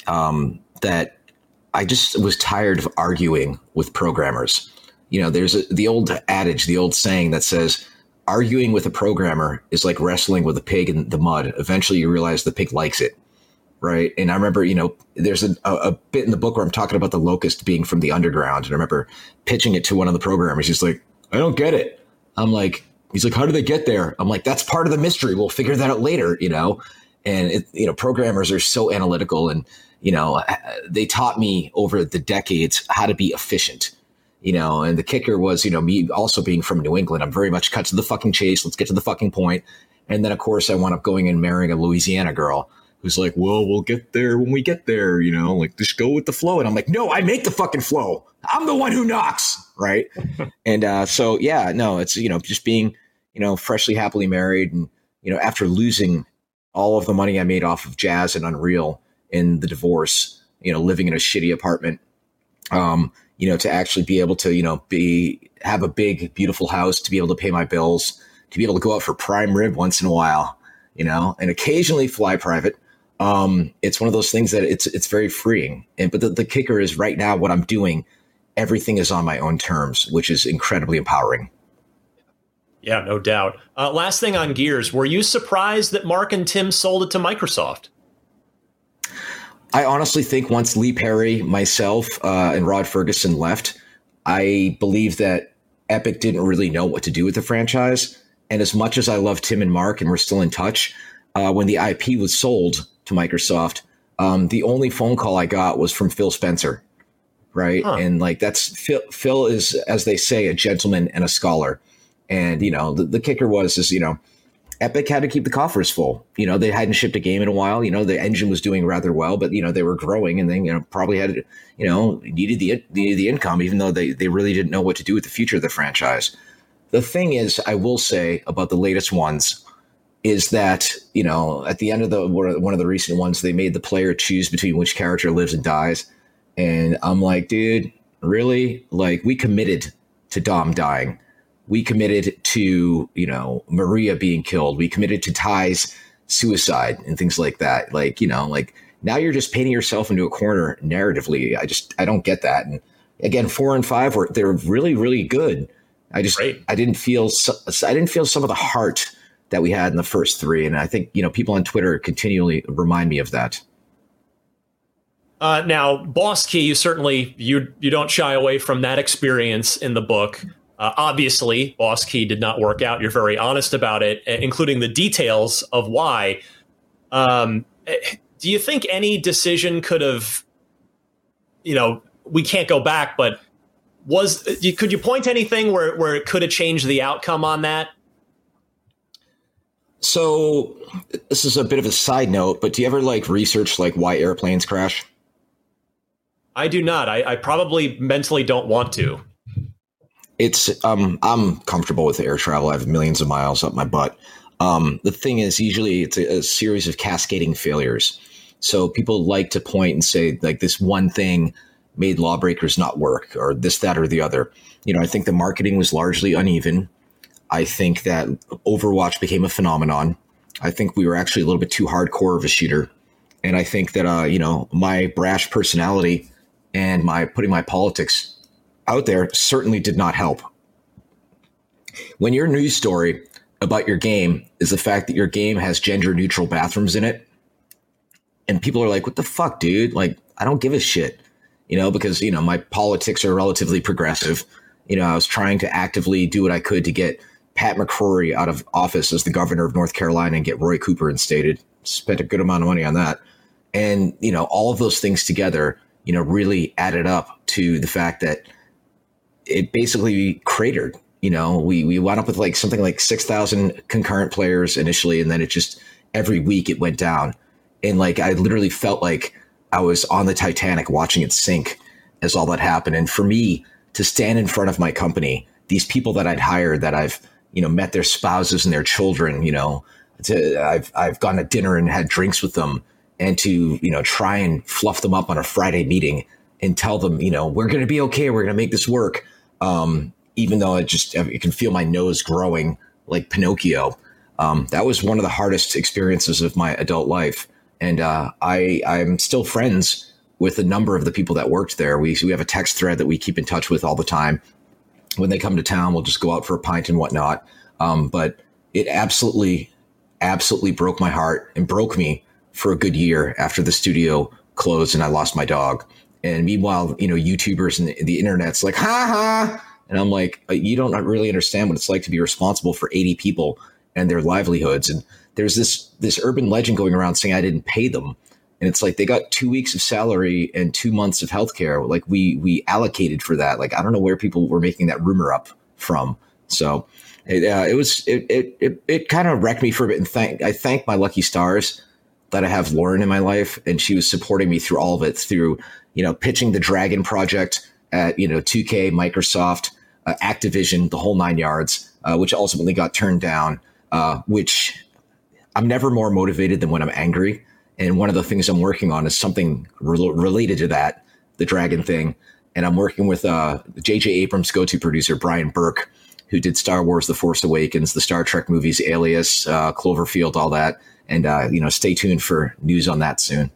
that I just was tired of arguing with programmers. There's the old adage, the old saying that says, arguing with a programmer is like wrestling with a pig in the mud. Eventually you realize the pig likes it, right? And I remember, there's a bit in the book where I'm talking about the locust being from the underground. And I remember pitching it to one of the programmers. He's like, I don't get it. He's like, how do they get there? I'm like, that's part of the mystery. We'll figure that out later, And, programmers are so analytical, and, they taught me over the decades how to be efficient. And the kicker was, me also being from New England, I'm very much cut to the fucking chase. Let's get to the fucking point. And then, of course, I wound up going and marrying a Louisiana girl who's like, well, we'll get there when we get there, just go with the flow. And I'm like, no, I make the fucking flow. I'm the one who knocks. Right. And it's, just being, freshly, happily married. And, after losing all of the money I made off of Jazz and Unreal in the divorce, living in a shitty apartment, to actually be able to, have a big, beautiful house, to be able to pay my bills, to be able to go out for prime rib once in a while, and occasionally fly private. It's one of those things that it's very freeing. But the kicker is right now what I'm doing, everything is on my own terms, which is incredibly empowering. Yeah, no doubt. Last thing on Gears, were you surprised that Mark and Tim sold it to Microsoft? I honestly think once Lee Perry, myself, and Rod Ferguson left, I believe that Epic didn't really know what to do with the franchise. And as much as I love Tim and Mark and we're still in touch, when the IP was sold to Microsoft, the only phone call I got was from Phil Spencer, right? Huh. And that's Phil is, as they say, a gentleman and a scholar. And, the kicker was Epic had to keep the coffers full. They hadn't shipped a game in a while. The engine was doing rather well, but, they were growing, and they, probably had, needed the income, even though they really didn't know what to do with the future of the franchise. The thing is, I will say about the latest ones is that, at the end of one of the recent ones, they made the player choose between which character lives and dies. And I'm like, dude, really? We committed to Dom dying. We committed to, Maria being killed. We committed to Ty's suicide and things like that. Now you're just painting yourself into a corner narratively. I don't get that. And again, 4 and 5 they're really, really good. I didn't feel some of the heart that we had in the first 3. And I think, people on Twitter continually remind me of that. Now, Boss Key, you don't shy away from that experience in the book. Obviously, Boss Key did not work out. You're very honest about it, including the details of why. Do you think any decision could have, we can't go back, but could you point to anything where it could have changed the outcome on that? So this is a bit of a side note, but do you ever like research like why airplanes crash? I do not. I probably mentally don't want to. It's I'm comfortable with air travel. I have millions of miles up my butt. The thing is, usually it's a series of cascading failures. So people like to point and say like this one thing made Lawbreakers not work, or this, that, or the other. You know, I think the marketing was largely uneven. I think that Overwatch became a phenomenon. I think we were actually a little bit too hardcore of a shooter. And I think that, you know, my brash personality and my putting my politics out there certainly did not help. When your news story about your game is the fact that your game has gender neutral bathrooms in it, and people are like, what the fuck, dude? Like, I don't give a shit, you know, because, you know, my politics are relatively progressive. You know, I was trying to actively do what I could to get Pat McCrory out of office as the governor of North Carolina and get Roy Cooper instated. Spent a good amount of money on that. And, you know, all of those things together, you know, really added up to the fact that it basically cratered. You know, we wound up with like something like 6,000 concurrent players initially, and then it just every week it went down. And like I literally felt like I was on the Titanic watching it sink as all that happened. And for me to stand in front of my company, these people that I'd hired, that I've, you know, met their spouses and their children, you know, I've gone to dinner and had drinks with them, and to, you know, try and fluff them up on a Friday meeting and tell them, you know, we're going to be okay. We're going to make this work. Even though you can feel my nose growing like Pinocchio. That was one of the hardest experiences of my adult life. And I'm still friends with a number of the people that worked there. We have a text thread that we keep in touch with all the time. When they come to town, we'll just go out for a pint and whatnot. But it absolutely broke my heart and broke me for a good year after the studio closed and I lost my dog. And meanwhile, you know, YouTubers and the internet's like, ha ha. And I'm like, you don't really understand what it's like to be responsible for 80 people and their livelihoods. And there's this urban legend going around saying I didn't pay them. And it's like they got 2 weeks of salary and 2 months of healthcare. Like we allocated for that. Like I don't know where people were making that rumor up from. So it kind of wrecked me for a bit. And I thank my lucky stars that I have Lauren in my life, and she was supporting me through all of it, through, you know, pitching the Dragon project at, you know, 2K, Microsoft, Activision, the whole 9 yards, which ultimately got turned down, which I'm never more motivated than when I'm angry. And one of the things I'm working on is something related to that, the Dragon thing. And I'm working with J.J. Abrams' go-to producer, Brian Burke, who did Star Wars, The Force Awakens, the Star Trek movies, Alias, Cloverfield, all that. And, you know, stay tuned for news on that soon.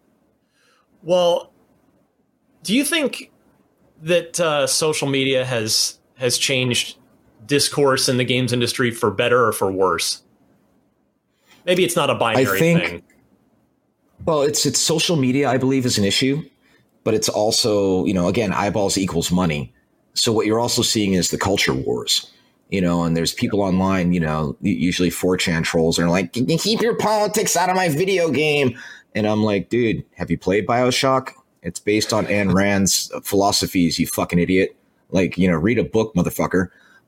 Well, do you think that social media has changed discourse in the games industry for better or for worse? Maybe it's not a binary thing. Well, it's social media, I believe, is an issue, but it's also, you know, again, eyeballs equals money. So what you're also seeing is the culture wars, you know, and there's people online, you know, usually 4chan trolls are like, keep your politics out of my video game. And I'm like, dude, have you played BioShock? It's based on Ayn Rand's philosophies, you fucking idiot. Like, you know, read a book, motherfucker.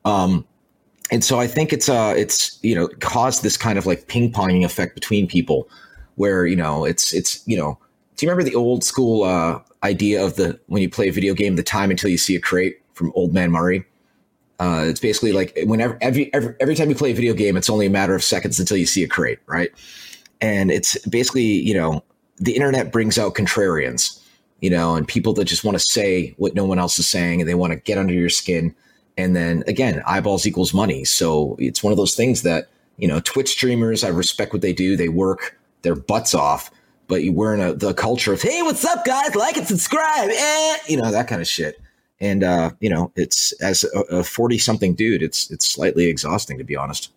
And so I think it's, you know, caused this kind of like ping-ponging effect between people where, you know, it's, you know, do you remember the old school idea of when you play a video game, the time until you see a crate from Old Man Murray? It's basically like whenever, every time you play a video game, it's only a matter of seconds until you see a crate, right? And it's basically, you know, the internet brings out contrarians, you know, and people that just want to say what no one else is saying, and they want to get under your skin. And then again, eyeballs equals money. So it's one of those things that, you know, Twitch streamers, I respect what they do. They work their butts off, but we're in the culture of, hey, what's up, guys? Like and subscribe, you know, that kind of shit. And, you know, it's, as a 40-something dude, it's slightly exhausting, to be honest.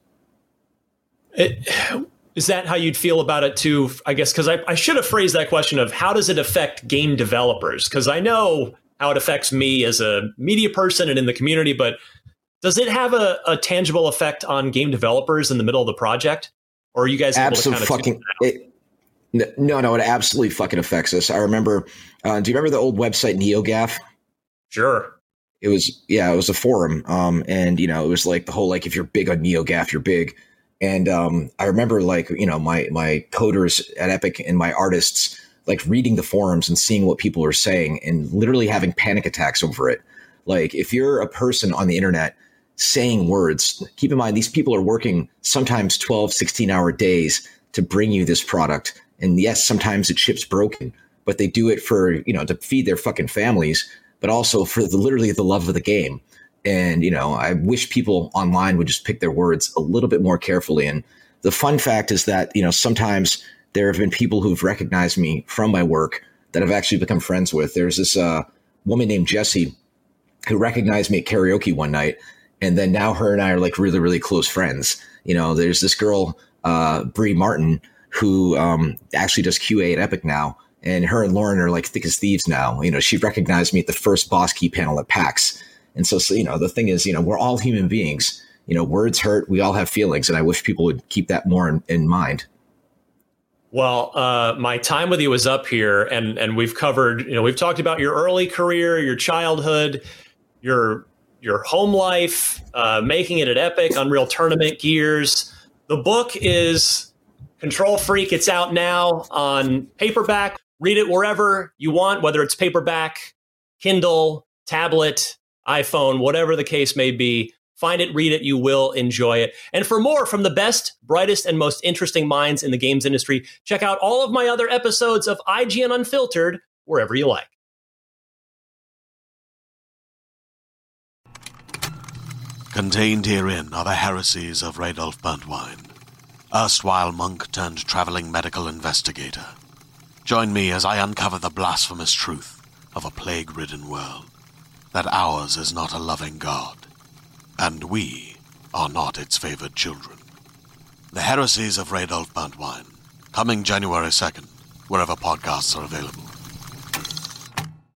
Is that how you'd feel about it too? I guess, because I should have phrased that question of how does it affect game developers? Because I know how it affects me as a media person and in the community, but does it have a tangible effect on game developers in the middle of the project? Or are you guys able to kind of No, it absolutely fucking affects us. I remember, do you remember the old website NeoGAF? Sure. It was a forum. And, you know, it was like the whole, like, if you're big on NeoGAF, you're big. And I remember like, my coders at Epic and my artists like reading the forums and seeing what people are saying and literally having panic attacks over it. Like if you're a person on the internet saying words, keep in mind, these people are working sometimes 12, 16-hour days to bring you this product. And yes, sometimes it ships broken, but they do it for, to feed their fucking families, but also for literally the love of the game. And, I wish people online would just pick their words a little bit more carefully. And the fun fact is that, sometimes there have been people who've recognized me from my work that I've actually become friends with. There's this woman named Jessie who recognized me at karaoke one night. And then now her and I are like really, really close friends. There's this girl, Brie Martin, who actually does QA at Epic now. And her and Lauren are like thick as thieves now. She recognized me at the first Boss Key panel at PAX. And so, the thing is, we're all human beings. Words hurt. We all have feelings. And I wish people would keep that more in mind. Well, my time with you is up here. And we've covered, we've talked about your early career, your childhood, your home life, making it at Epic, Unreal Tournament, Gears. The book is Control Freak. It's out now on paperback. Read it wherever you want, whether it's paperback, Kindle, tablet, iPhone, whatever the case may be. Find it, read it, you will enjoy it. And for more from the best, brightest, and most interesting minds in the games industry, check out all of my other episodes of IGN Unfiltered, wherever you like. Contained herein are the heresies of Radolf Burntwine, erstwhile monk turned traveling medical investigator. Join me as I uncover the blasphemous truth of a plague-ridden world, that ours is not a loving God, and we are not its favored children. The Heresies of Radolf Burntwine, coming January 2nd, wherever podcasts are available.